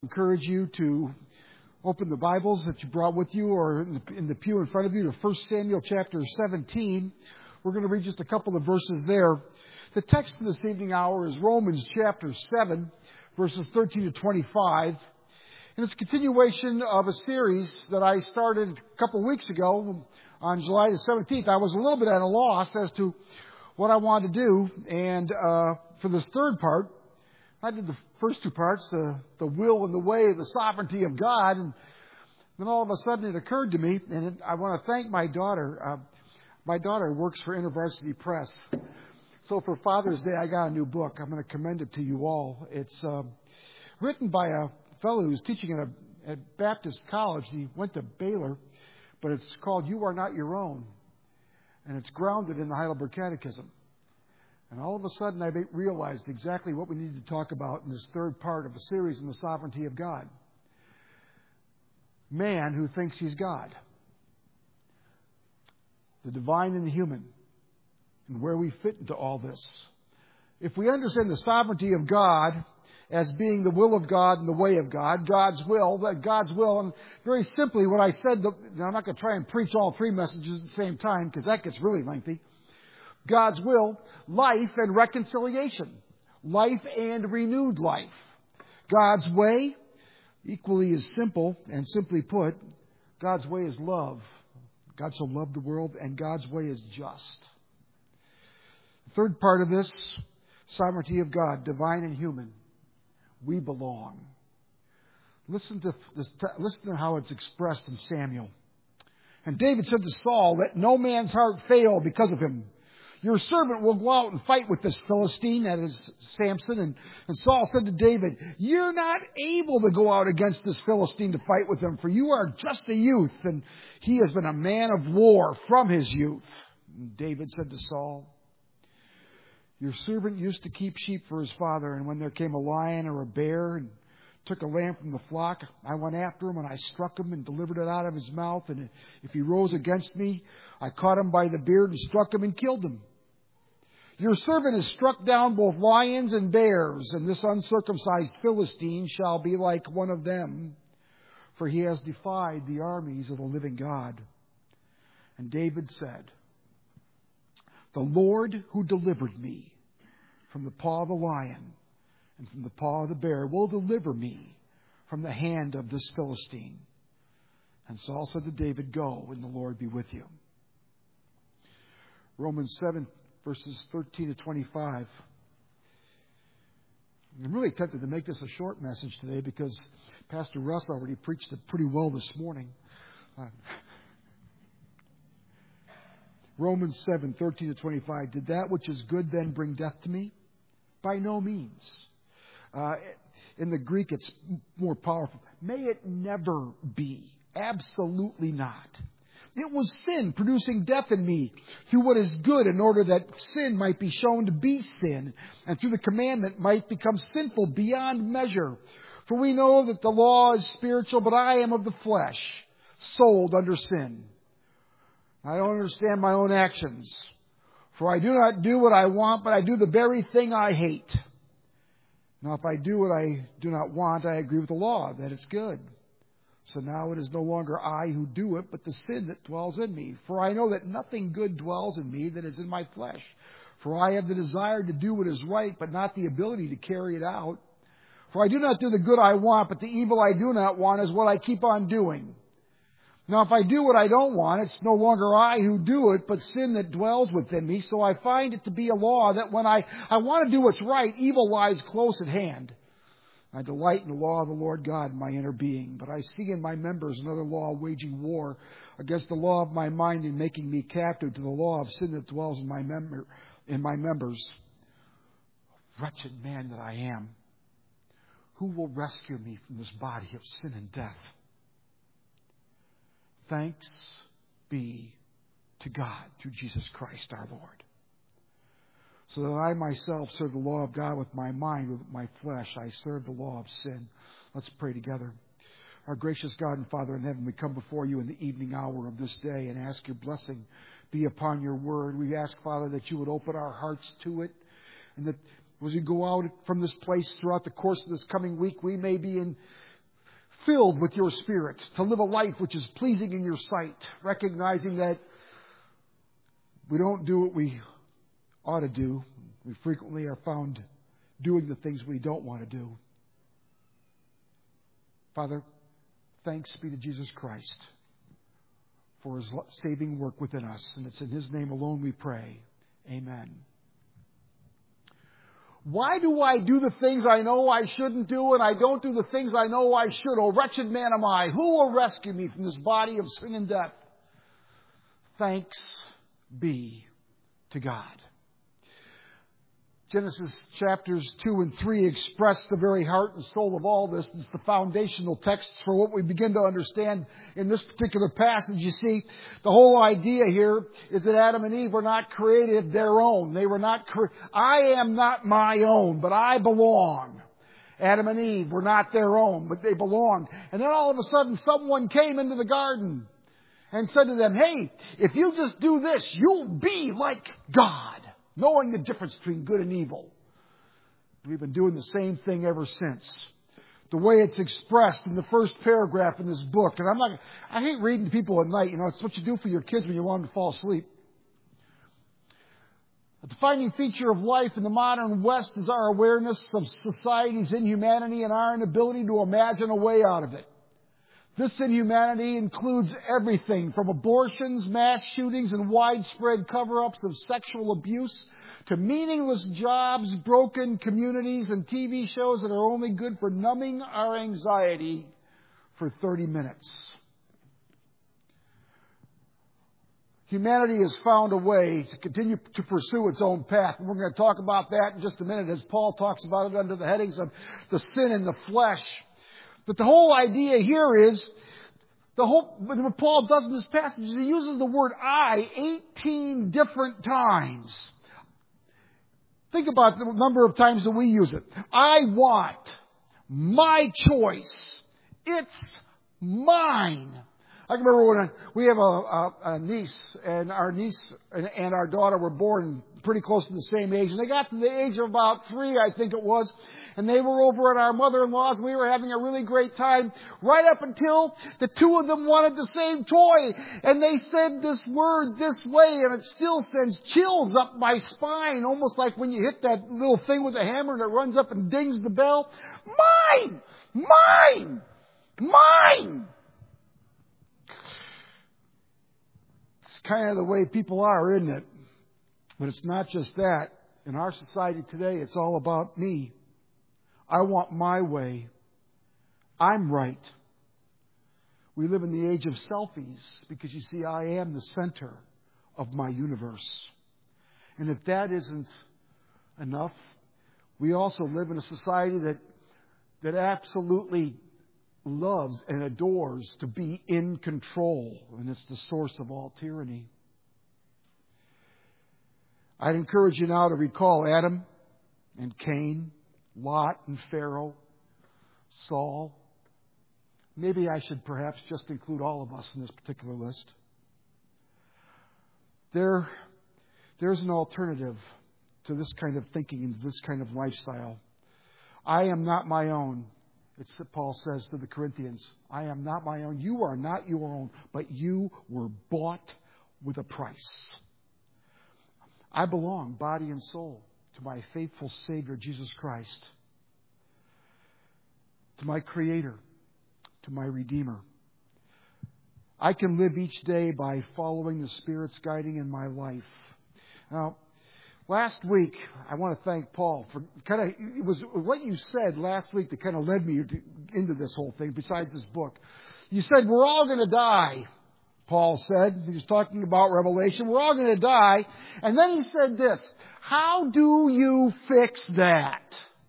Encourage you to open the Bibles that you brought with you or in the pew in front of you to 1 Samuel chapter 17. We're going to read just a couple of verses there. The text in this evening hour is Romans chapter 7, verses 13 to 25. And it's a continuation of a series that I started a couple of weeks ago on July the 17th. I was a little bit at a loss as to what I wanted to do. And for this third part, I did the first two parts, the will and the way, the sovereignty of God. And then all of a sudden it occurred to me, and I want to thank my daughter. My daughter works for InterVarsity Press. So for Father's Day, I got a new book. I'm going to commend it to you all. It's written by a fellow who's teaching at Baptist College. He went to Baylor, but it's called You Are Not Your Own. And it's grounded in the Heidelberg Catechism. And all of a sudden, I realized exactly what we need to talk about in this third part of a series on the sovereignty of God. Man who thinks he's God. The divine and the human. And where we fit into all this. If we understand the sovereignty of God as being the will of God and the way of God, God's will, and very simply what I said, now I'm not going to try and preach all three messages at the same time because that gets really lengthy. God's will, life and reconciliation. Life and renewed life. God's way, equally as simple, and simply put, God's way is love. God so loved the world, and God's way is just. The third part of this, sovereignty of God, divine and human. We belong. Listen to how it's expressed in Samuel. And David said to Saul, "Let no man's heart fail because of him. Your servant will go out and fight with this Philistine," that is Samson. And Saul said to David, "You're not able to go out against this Philistine to fight with him, for you are just a youth, and he has been a man of war from his youth." And David said to Saul, "Your servant used to keep sheep for his father, and when there came a lion or a bear and took a lamb from the flock, I went after him and I struck him and delivered it out of his mouth. And if he rose against me, I caught him by the beard and struck him and killed him. Your servant has struck down both lions and bears, and this uncircumcised Philistine shall be like one of them, for he has defied the armies of the living God." And David said, "The Lord who delivered me from the paw of the lion and from the paw of the bear will deliver me from the hand of this Philistine." And Saul said to David, "Go, and the Lord be with you." Romans 7, verses 13 to 25. I'm really tempted to make this a short message today because Pastor Russ already preached it pretty well this morning. Romans 7, 13 to 25. "Did that which is good then bring death to me? By no means." In the Greek, it's more powerful. "May it never be. Absolutely not. It was sin producing death in me through what is good, in order that sin might be shown to be sin, and through the commandment might become sinful beyond measure. For we know that the law is spiritual, but I am of the flesh, sold under sin. I don't understand my own actions. For I do not do what I want, but I do the very thing I hate. Now if I do what I do not want, I agree with the law, that it's good. So now it is no longer I who do it, but the sin that dwells in me. For I know that nothing good dwells in me that is in my flesh. For I have the desire to do what is right, but not the ability to carry it out. For I do not do the good I want, but the evil I do not want is what I keep on doing. Now if I do what I don't want, it's no longer I who do it, but sin that dwells within me. So I find it to be a law that when I want to do what's right, evil lies close at hand. I delight in the law of the Lord God in my inner being, but I see in my members another law waging war against the law of my mind and making me captive to the law of sin that dwells in my members. Wretched man that I am, who will rescue me from this body of sin and death? Thanks be to God through Jesus Christ our Lord. So that I myself serve the law of God with my mind, with my flesh. I serve the law of sin. Let's pray together. Our gracious God and Father in heaven, we come before you in the evening hour of this day and ask your blessing be upon your word. We ask, Father, that you would open our hearts to it, and that as we go out from this place throughout the course of this coming week, we may be filled with your Spirit, to live a life which is pleasing in your sight, recognizing that we don't do what we ought to do. We frequently are found doing the things we don't want to do. Father, thanks be to Jesus Christ for His saving work within us. And it's in His name alone we pray. Amen. Why do I do the things I know I shouldn't do, and I don't do the things I know I should? Oh, wretched man am I. Who will rescue me from this body of sin and death? Thanks be to God. Genesis chapters 2 and 3 express the very heart and soul of all this. It's the foundational texts for what we begin to understand in this particular passage. You see, the whole idea here is that Adam and Eve were not created their own. They were not I am not my own, but I belong. Adam and Eve were not their own, but they belonged. And then all of a sudden someone came into the garden and said to them, hey, if you just do this, you'll be like God. Knowing the difference between good and evil. We've been doing the same thing ever since. The way it's expressed in the first paragraph in this book. And I hate reading to people at night. You know, it's what you do for your kids when you want them to fall asleep. A defining feature of life in the modern West is our awareness of society's inhumanity and our inability to imagine a way out of it. This inhumanity includes everything from abortions, mass shootings, and widespread cover-ups of sexual abuse to meaningless jobs, broken communities, and TV shows that are only good for numbing our anxiety for 30 minutes. Humanity has found a way to continue to pursue its own path. And we're going to talk about that in just a minute as Paul talks about it under the headings of the sin in the flesh. But the whole idea here is, what Paul does in this passage is he uses the word I 18 different times. Think about the number of times that we use it. I want. My choice. It's mine. I can remember when we have a niece, and our niece and our daughter were born pretty close to the same age. And they got to the age of about 3, I think it was. And they were over at our mother-in-law's. And we were having a really great time right up until the two of them wanted the same toy. And they said this word this way, and it still sends chills up my spine, almost like when you hit that little thing with a hammer and it runs up and dings the bell. Mine! Mine! Mine! It's kind of the way people are, isn't it? But it's not just that. In our society today, it's all about me. I want my way. I'm right. We live in the age of selfies because, you see, I am the center of my universe. And if that isn't enough, we also live in a society that absolutely loves and adores to be in control. And it's the source of all tyranny. I'd encourage you now to recall Adam and Cain, Lot and Pharaoh, Saul. Maybe I should perhaps just include all of us in this particular list. There's an alternative to this kind of thinking and this kind of lifestyle. I am not my own. It's what Paul says to the Corinthians. I am not my own. You are not your own, but you were bought with a price. I belong, body and soul, to my faithful Savior, Jesus Christ, to my Creator, to my Redeemer. I can live each day by following the Spirit's guiding in my life. Now, last week, I want to thank Paul for it was what you said last week that kind of led me into this whole thing, besides this book. You said, we're all going to die. Paul said, he was talking about Revelation, we're all going to die. And then he said this, how do you fix that?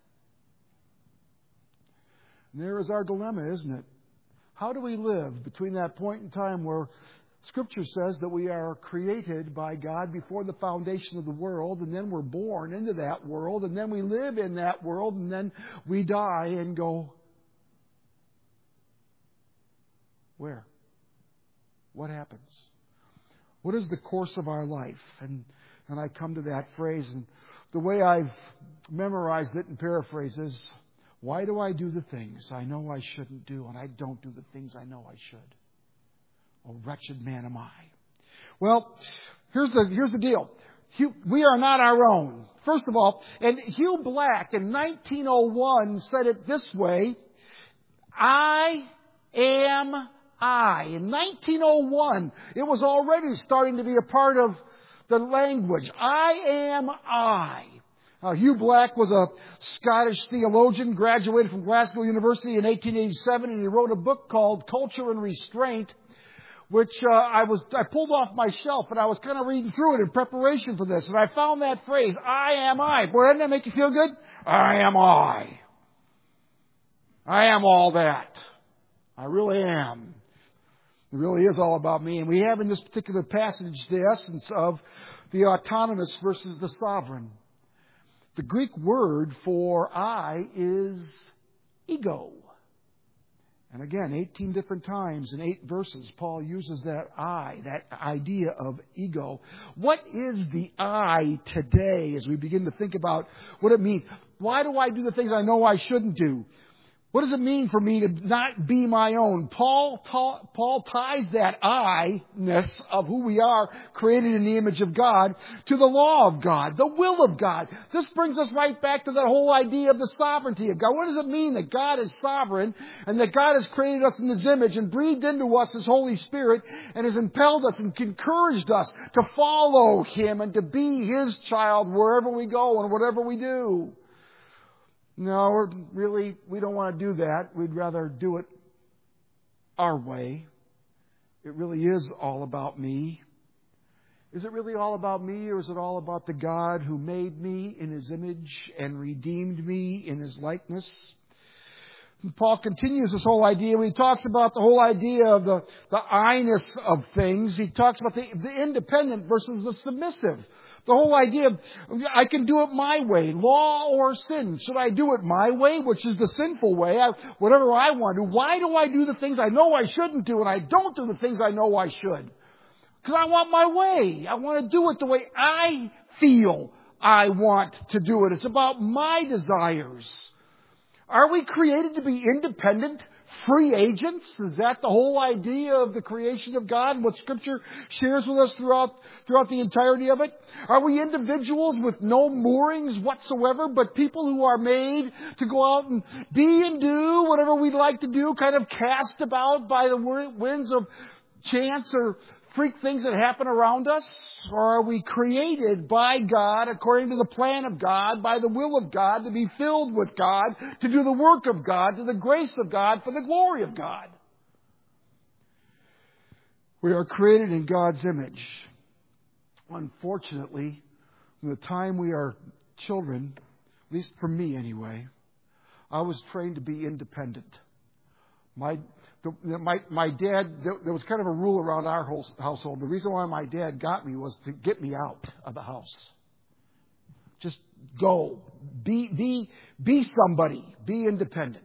And there is our dilemma, isn't it? How do we live between that point in time where Scripture says that we are created by God before the foundation of the world, and then we're born into that world, and then we live in that world, and then we die and go, where? What happens? What is the course of our life? And I come to that phrase, and the way I've memorized it and paraphrased is, Why do I do the things I know I shouldn't do, and I don't do the things I know I should? Oh, wretched man am I. Well, here's the deal. We are not our own. First of all, and Hugh Black in 1901 said it this way, I am I. In 1901, it was already starting to be a part of the language. I am I. Hugh Black was a Scottish theologian, graduated from Glasgow University in 1887, and he wrote a book called Culture and Restraint, which I pulled off my shelf, and I was kind of reading through it in preparation for this, and I found that phrase, I am I. Boy, doesn't that make you feel good? I am I. I am all that. I really am. It really is all about me. And we have in this particular passage the essence of the autonomous versus the sovereign. The Greek word for I is ego. And again, 18 different times in 8 verses, Paul uses that I, that idea of ego. What is the I today as we begin to think about what it means? Why do I do the things I know I shouldn't do? What does it mean for me to not be my own? Paul ties that I-ness of who we are, created in the image of God, to the law of God, the will of God. This brings us right back to that whole idea of the sovereignty of God. What does it mean that God is sovereign and that God has created us in His image and breathed into us His Holy Spirit and has impelled us and encouraged us to follow Him and to be His child wherever we go and whatever we do? No, really, we don't want to do that. We'd rather do it our way. It really is all about me. Is it really all about me, or is it all about the God who made me in His image and redeemed me in His likeness? And Paul continues this whole idea when he talks about the whole idea of the I-ness of things. He talks about the independent versus the submissive. The whole idea of, I can do it my way, law or sin. Should I do it my way, which is the sinful way, whatever I want to do? Why do I do the things I know I shouldn't do, and I don't do the things I know I should? Because I want my way. I want to do it the way I feel I want to do it. It's about my desires. Are we created to be independent, free agents? Is that the whole idea of the creation of God and what Scripture shares with us throughout the entirety of it? Are we individuals with no moorings whatsoever, but people who are made to go out and be and do whatever we'd like to do, kind of cast about by the winds of chance or freak things that happen around us? Or are we created by God according to the plan of God, by the will of God, to be filled with God, to do the work of God, to the grace of God, for the glory of God? We are created in God's image. Unfortunately, from the time we are children, at least for me anyway, I was trained to be independent. My dad, there was kind of a rule around our household. The reason why my dad got me was to get me out of the house. Just go. Be somebody. Be independent.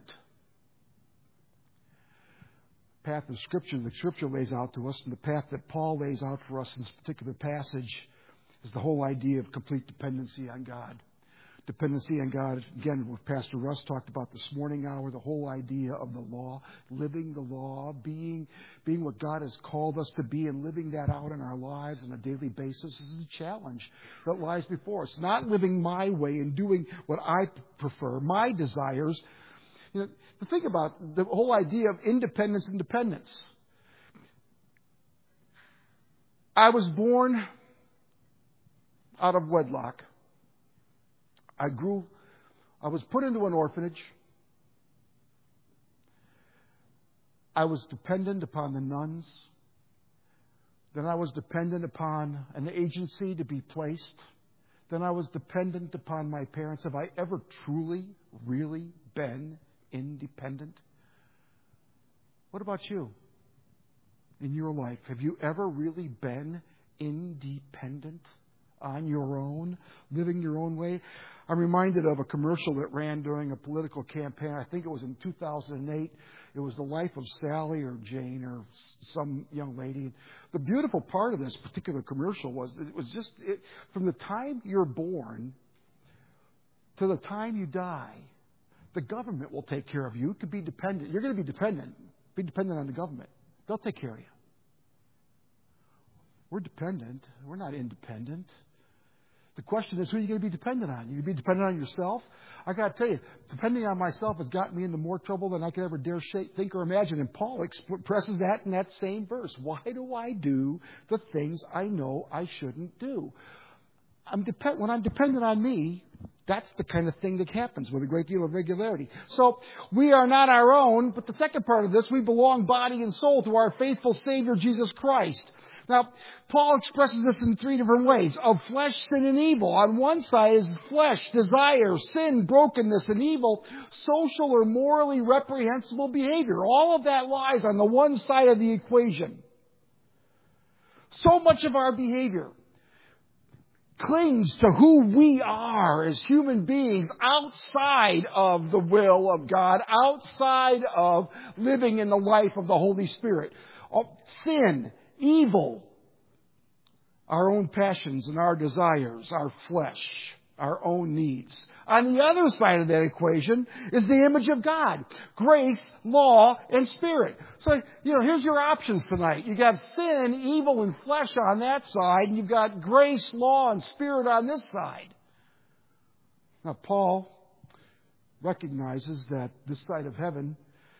The path of Scripture, the Scripture lays out to us, and the path that Paul lays out for us in this particular passage is the whole idea of complete dependency on God. Dependency on God, again, what Pastor Russ talked about this morning hour, the whole idea of the law, living the law, being what God has called us to be and living that out in our lives on a daily basis is a challenge that lies before us. Not living my way and doing what I prefer, my desires. You know, to think about the whole idea of independence and dependence. I was born out of wedlock. I was put into an orphanage. I was dependent upon the nuns. Then I was dependent upon an agency to be placed. Then I was dependent upon my parents. Have I ever truly, really been independent? What about you? In your life, have you ever really been independent? On your own, living your own way? I'm reminded of a commercial that ran during a political campaign. I think it was in 2008. It was the life of Sally or Jane or some young lady. The beautiful part of this particular commercial was it was just from the time you're born to the time you die, the government will take care of you. You could be dependent. You're going to be dependent. Be dependent on the government. They'll take care of you. We're dependent. We're not independent. The question is, who are you going to be dependent on? You going to be dependent on yourself? I got to tell you, depending on myself has gotten me into more trouble than I could ever dare think or imagine. And Paul expresses that in that same verse. Why do I do the things I know I shouldn't do? When I'm dependent on me, that's the kind of thing that happens with a great deal of regularity. So we are not our own, but the second part of this, we belong body and soul to our faithful Savior, Jesus Christ. Now, Paul expresses this in three different ways. Of flesh, sin, and evil. On one side is flesh, desire, sin, brokenness, and evil, social or morally reprehensible behavior. All of that lies on the one side of the equation. So much of our behavior clings to who we are as human beings outside of the will of God, outside of living in the life of the Holy Spirit. Sin, evil, our own passions and our desires, our flesh, our own needs. On the other side of that equation is the image of God. Grace, law, and spirit. So, here's your options tonight. You got sin, evil, and flesh on that side, and you've got grace, law, and spirit on this side. Now, Paul recognizes that this side of heaven,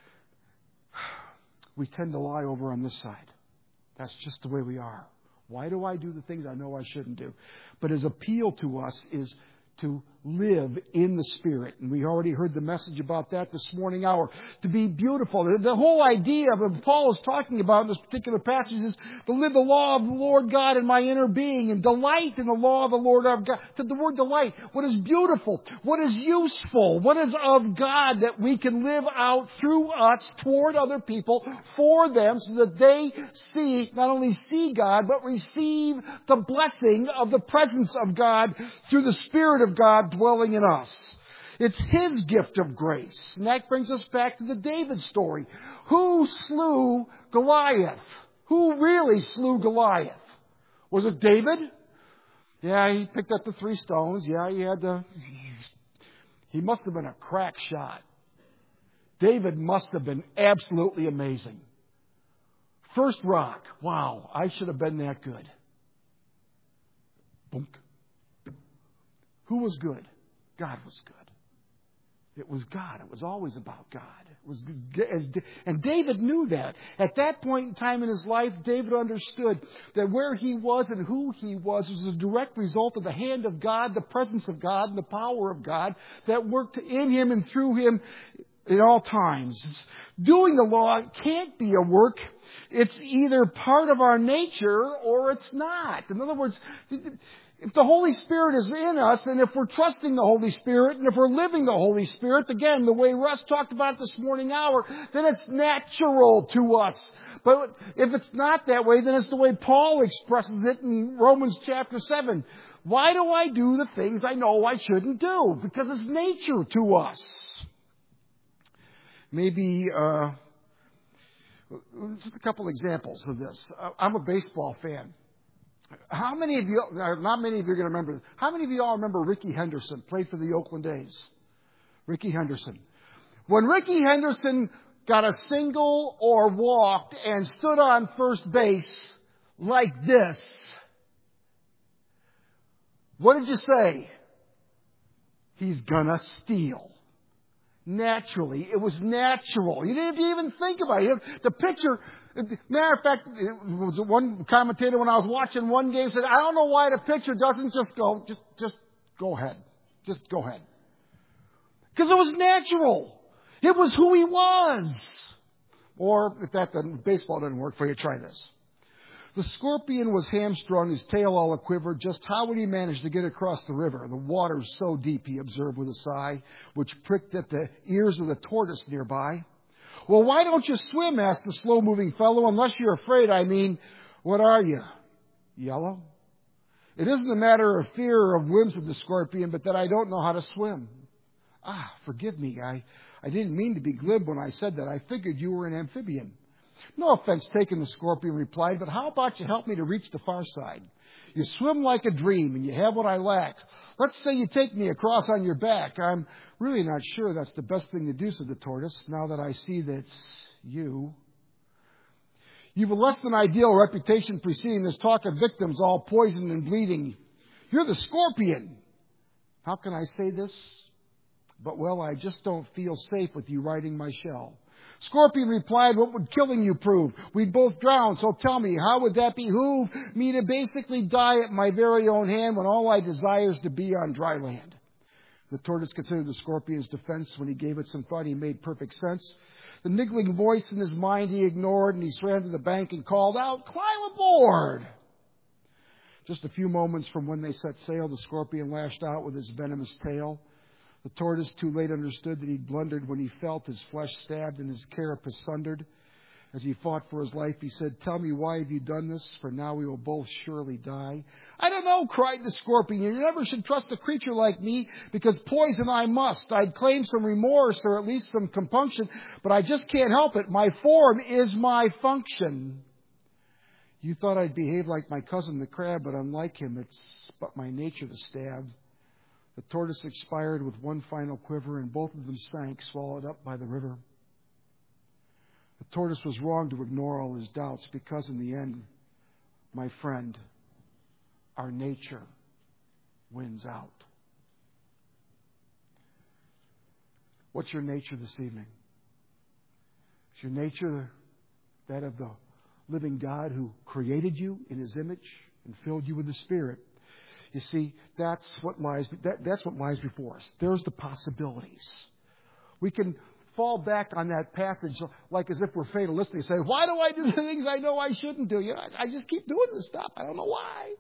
we tend to lie over on this side. That's just the way we are. Why do I do the things I know I shouldn't do? But his appeal to us is to live in the Spirit. And we already heard the message about that this morning hour. To be beautiful. The whole idea of what Paul is talking about in this particular passage is to live the law of the Lord God in my inner being and delight in the law of the Lord our God. To the word delight, what is beautiful, what is useful, what is of God that we can live out through us toward other people for them so that they not only see God, but receive the blessing of the presence of God through the Spirit of God dwelling in us. It's His gift of grace. And that brings us back to the David story. Who slew Goliath? Who really slew Goliath? Was it David? Yeah, he picked up the 3 stones. Yeah, he must have been a crack shot. David must have been absolutely amazing. First rock. Wow, I should have been that good. Boom. Who was good? God was good. It was God. It was always about God. And David knew that. At that point in time in his life, David understood that where he was and who he was a direct result of the hand of God, the presence of God, and the power of God that worked in him and through him at all times. Doing the law can't be a work. It's either part of our nature or it's not. In other words, if the Holy Spirit is in us, and if we're trusting the Holy Spirit, and if we're living the Holy Spirit, again, the way Russ talked about this morning hour, then it's natural to us. But if it's not that way, then it's the way Paul expresses it in Romans chapter 7. Why do I do the things I know I shouldn't do? Because it's nature to us. Maybe just a couple examples of this. I'm a baseball fan. How many of you, not many of you are going to remember, how many of you all remember Rickey Henderson, played for the Oakland A's? Rickey Henderson. When Rickey Henderson got a single or walked and stood on first base like this, what did you say? He's gonna steal. Naturally. It was natural. You didn't even think about it. The pitcher, matter of fact, it was one commentator when I was watching one game said, I don't know why the pitcher doesn't just go ahead. Just go ahead. Because it was natural. It was who he was. Or if baseball doesn't work for you, try this. The scorpion was hamstrung, his tail all a-quiver. Just how would he manage to get across the river? The water's so deep, he observed with a sigh, which pricked at the ears of the tortoise nearby. Well, why don't you swim? Asked the slow-moving fellow. Unless you're afraid, what are you? Yellow? It isn't a matter of fear or of whims of the scorpion, but that I don't know how to swim. Forgive me. I didn't mean to be glib when I said that. I figured you were an amphibian. No offense taken, the scorpion replied, but how about you help me to reach the far side? You swim like a dream and you have what I lack. Let's say you take me across on your back. I'm really not sure that's the best thing to do, said the tortoise, now that I see that's you. You've a less than ideal reputation preceding this talk of victims all poisoned and bleeding. You're the scorpion. How can I say this? But, well, I just don't feel safe with you riding my shell. Scorpion replied, what would killing you prove? We'd both drown, so tell me, how would that behoove me to basically die at my very own hand when all I desire is to be on dry land? The tortoise considered the scorpion's defense. When he gave it some thought, he made perfect sense. The niggling voice in his mind he ignored, and he swam to the bank and called out, climb aboard! Just a few moments from when they set sail, the scorpion lashed out with his venomous tail. The tortoise too late understood that he'd blundered when he felt his flesh stabbed and his carapace sundered. As he fought for his life, he said, tell me, why have you done this? For now we will both surely die. I don't know, cried the scorpion. You never should trust a creature like me, because poison I must. I'd claim some remorse or at least some compunction, but I just can't help it. My form is my function. You thought I'd behave like my cousin the crab, but unlike him, it's but my nature to stab. The tortoise expired with one final quiver, and both of them sank, swallowed up by the river. The tortoise was wrong to ignore all his doubts, because in the end, my friend, our nature wins out. What's your nature this evening? Is your nature that of the living God who created you in His image and filled you with the Spirit? You see, that's what lies before us. There's the possibilities. We can fall back on that passage like as if we're fatalistic and say, why do I do the things I know I shouldn't do? I just keep doing this stuff. I don't know why.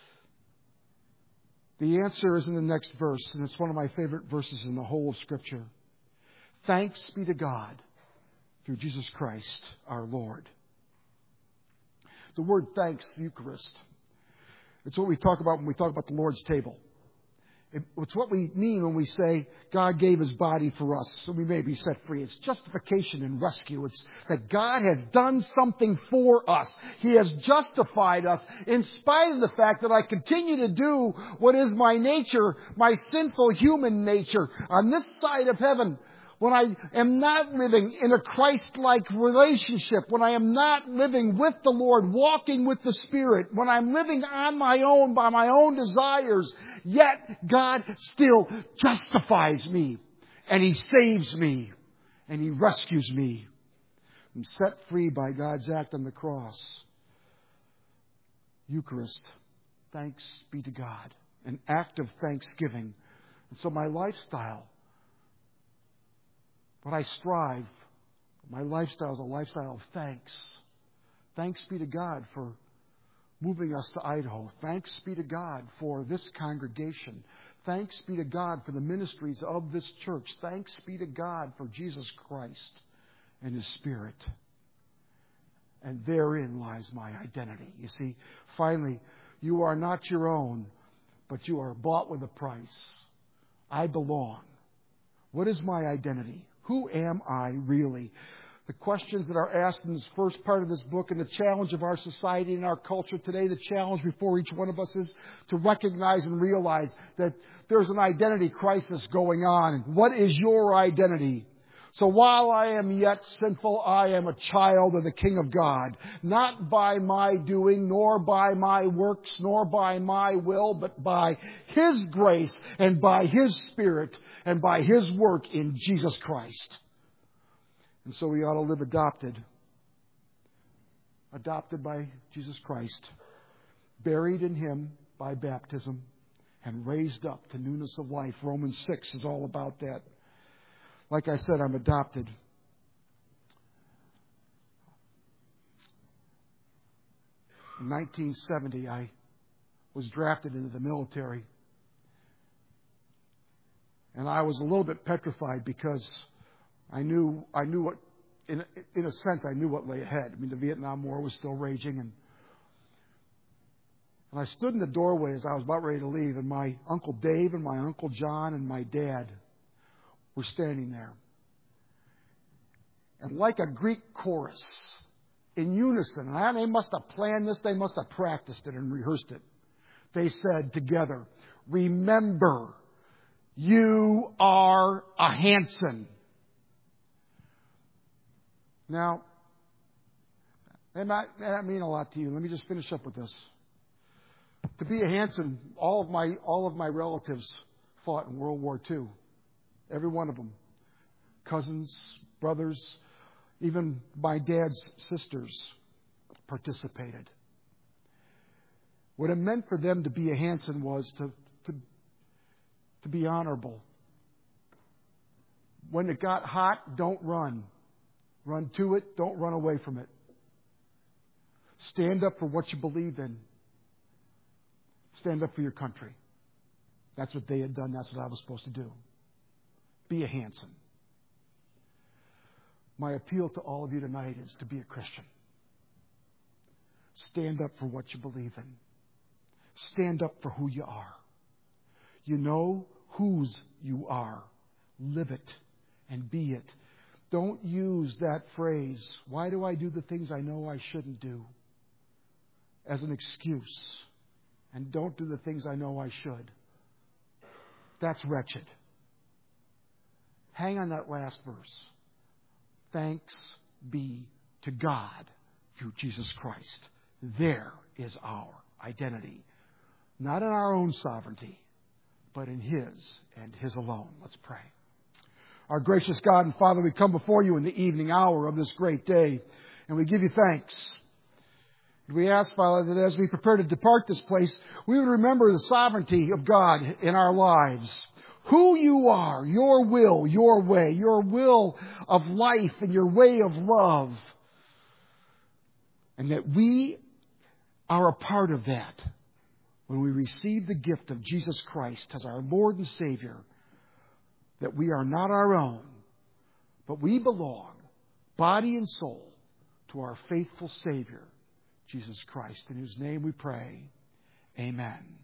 The answer is in the next verse, and it's one of my favorite verses in the whole of Scripture. Thanks be to God through Jesus Christ our Lord. The word thanks, Eucharist, it's what we talk about when we talk about the Lord's table. It's what we mean when we say God gave His body for us so we may be set free. It's justification and rescue. It's that God has done something for us. He has justified us in spite of the fact that I continue to do what is my nature, my sinful human nature on this side of heaven. When I am not living in a Christ-like relationship, when I am not living with the Lord, walking with the Spirit, when I'm living on my own, by my own desires, yet God still justifies me, and He saves me, and He rescues me. I'm set free by God's act on the cross. Eucharist, thanks be to God, an act of thanksgiving. And so my lifestyle, but I strive. My lifestyle is a lifestyle of thanks. Thanks be to God for moving us to Idaho. Thanks be to God for this congregation. Thanks be to God for the ministries of this church. Thanks be to God for Jesus Christ and His Spirit. And therein lies my identity. You see, finally, you are not your own, but you are bought with a price. I belong. What is my identity? Who am I really? The questions that are asked in this first part of this book and the challenge of our society and our culture today, the challenge before each one of us is to recognize and realize that there's an identity crisis going on. What is your identity? So while I am yet sinful, I am a child of the King of God, not by my doing, nor by my works, nor by my will, but by His grace and by His Spirit and by His work in Jesus Christ. And so we ought to live adopted by Jesus Christ, buried in Him by baptism, and raised up to newness of life. Romans 6 is all about that. Like I said, I'm adopted. In 1970, I was drafted into the military. And I was a little bit petrified because I knew what, in a sense, I knew what lay ahead. I mean, the Vietnam War was still raging. And I stood in the doorway as I was about ready to leave. And my Uncle Dave and my Uncle John and my dad were standing there. And like a Greek chorus, in unison. And they must have planned this. They must have practiced it and rehearsed it. They said together, remember, you are a Hanson. Now, that might mean a lot to you. Let me just finish up with this. To be a Hanson, all of my relatives fought in World War II. Every one of them. Cousins, brothers, even my dad's sisters participated. What it meant for them to be a Hanson was to be honorable. When it got hot, don't run. Run to it, don't run away from it. Stand up for what you believe in. Stand up for your country. That's what they had done. That's what I was supposed to do. Be a Hanson. My appeal to all of you tonight is to be a Christian. Stand up for what you believe in. Stand up for who you are. You know whose you are. Live it and be it. Don't use that phrase, why do I do the things I know I shouldn't do, as an excuse. And don't do the things I know I should. That's wretched. Hang on that last verse. Thanks be to God through Jesus Christ. There is our identity. Not in our own sovereignty, but in His and His alone. Let's pray. Our gracious God and Father, we come before you in the evening hour of this great day, and we give you thanks. We ask, Father, that as we prepare to depart this place, we would remember the sovereignty of God in our lives. Who you are, your will, your way, your will of life and your way of love. And that we are a part of that when we receive the gift of Jesus Christ as our Lord and Savior. That we are not our own, but we belong, body and soul, to our faithful Savior, Jesus Christ, in whose name we pray. Amen.